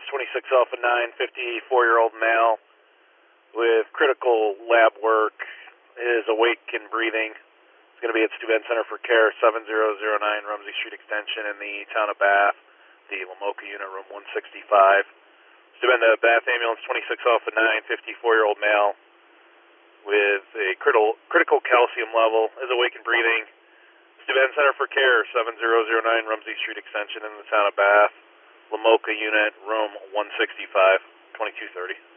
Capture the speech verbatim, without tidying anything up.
twenty-six Alpha nine, fifty-four-year-old male with critical lab work, is awake and breathing. It's going to be at Steuben Center for Care, seven zero zero nine Rumsey Street Extension in the town of Bath, the Lamoka unit, room one sixty-five. Steuben to Bath Ambulance, twenty-six Alpha nine, fifty-four-year-old male with a critical, critical calcium level, is awake and breathing. Steuben Center for Care, seven zero zero nine Rumsey Street Extension in the town of Bath, Lamoka unit, room one sixty-five, twenty-two thirty.